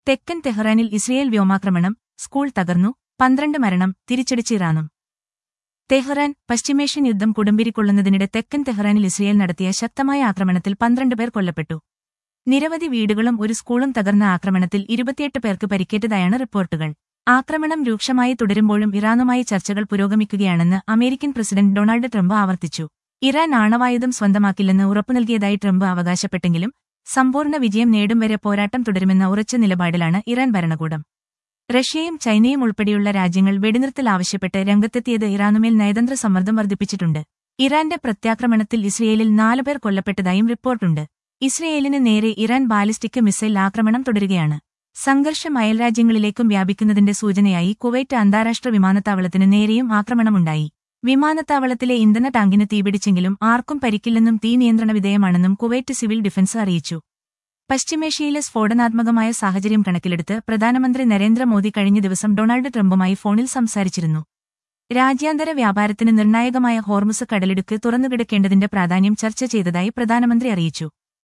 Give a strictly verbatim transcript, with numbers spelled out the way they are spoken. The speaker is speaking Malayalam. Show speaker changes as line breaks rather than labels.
തെക്കൻ തെഹ്റാനിൽ ഇസ്രയേൽ വ്യോമാക്രമണം, സ്കൂൾ തകർന്നു, പന്ത്രണ്ട് മരണം, തിരിച്ചടിച്ച് ഇറാനും. തെഹ്റാൻ, പശ്ചിമേഷ്യൻ യുദ്ധം കൊടുമ്പിരിക്കൊള്ളുന്നതിനിടെ തെക്കൻ തെഹ്റാനിൽ ഇസ്രയേൽ നടത്തിയ ശക്തമായ ആക്രമണത്തിൽ പന്ത്രണ്ട് പേർ കൊല്ലപ്പെട്ടു. നിരവധി വീടുകളും ഒരു സ്കൂളും തകർന്ന ആക്രമണത്തിൽ ഇരുപത്തിയെട്ട് പേർക്ക് പരിക്കേറ്റതായാണ് റിപ്പോർട്ടുകൾ. ആക്രമണം രൂക്ഷമായി തുടരുമ്പോഴും ഇറാനുമായി ചർച്ചകൾ പുരോഗമിക്കുകയാണെന്ന് അമേരിക്കൻ പ്രസിഡന്റ് ഡൊണാൾഡ് ട്രംപ് ആവർത്തിച്ചു. ഇറാൻ ആണവായുധം സ്വന്തമാക്കില്ലെന്ന് ഉറപ്പു നൽകിയതായി ട്രംപ് അവകാശപ്പെട്ടെങ്കിലും സമ്പൂർണ്ണ വിജയം നേടും വരെ പോരാട്ടം തുടരുമെന്ന ഉറച്ച നിലപാടിലാണ് ഇറാൻ ഭരണകൂടം. റഷ്യയും ചൈനയും ഉൾപ്പെടെയുള്ള രാജ്യങ്ങൾ വെടിനിർത്തൽ ആവശ്യപ്പെട്ട് രംഗത്തെത്തിയത് ഇറാനുമേൽ നയതന്ത്ര സമ്മർദ്ദം വർദ്ധിപ്പിച്ചിട്ടുണ്ട്. ഇറാന്റെ പ്രത്യാക്രമണത്തിൽ ഇസ്രയേലിൽ നാലുപേർ കൊല്ലപ്പെട്ടതായും റിപ്പോർട്ടുണ്ട്. ഇസ്രയേലിന് നേരെ ഇറാൻ ബാലിസ്റ്റിക് മിസൈൽ ആക്രമണം തുടരുകയാണ്. സംഘർഷം അയൽരാജ്യങ്ങളിലേക്കും വ്യാപിക്കുന്നതിന്റെ സൂചനയായി കുവൈറ്റ് അന്താരാഷ്ട്ര വിമാനത്താവളത്തിന് നേരെയും ആക്രമണമുണ്ടായി. വിമാനത്താവളത്തിലെ ഇന്ധന ടാങ്കിന് തീപിടിച്ചെങ്കിലും ആർക്കും പരിക്കില്ലെന്നും തീ നിയന്ത്രണ വിധേയമാണെന്നും കുവൈറ്റ് സിവിൽ ഡിഫൻസ് അറിയിച്ചു. പശ്ചിമേഷ്യയിലെ സ്ഫോടനാത്മകമായ സാഹചര്യം കണക്കിലെടുത്ത് പ്രധാനമന്ത്രി നരേന്ദ്രമോദി കഴിഞ്ഞ ദിവസം ഡൊണാൾഡ് ട്രംപുമായി ഫോണിൽ സംസാരിച്ചിരുന്നു. രാജ്യാന്തര വ്യാപാരത്തിന് നിർണായകമായ ഹോർമുസ് കടലിടുക്ക് തുറന്നുകിടക്കേണ്ടതിന്റെ പ്രാധാന്യം ചർച്ച ചെയ്തതായി പ്രധാനമന്ത്രി അറിയിച്ചു.